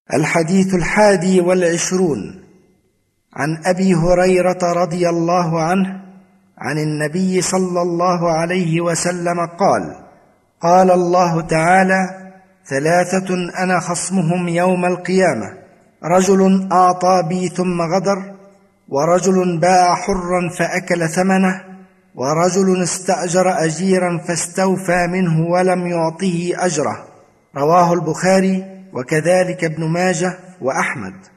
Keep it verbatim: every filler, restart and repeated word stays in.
الحديث الحادي والعشرون عن أبي هريرة رضي الله عنه عن النبي صلى الله عليه وسلم قال: قال الله تعالى: ثلاثة أنا خصمهم يوم القيامة: رجل أعطى بي ثم غدر، ورجل باع حرا فأكل ثمنه، ورجل استأجر أجيرا فاستوفى منه ولم يعطه أجره. رواه البخاري وكذلك ابن ماجه وأحمد.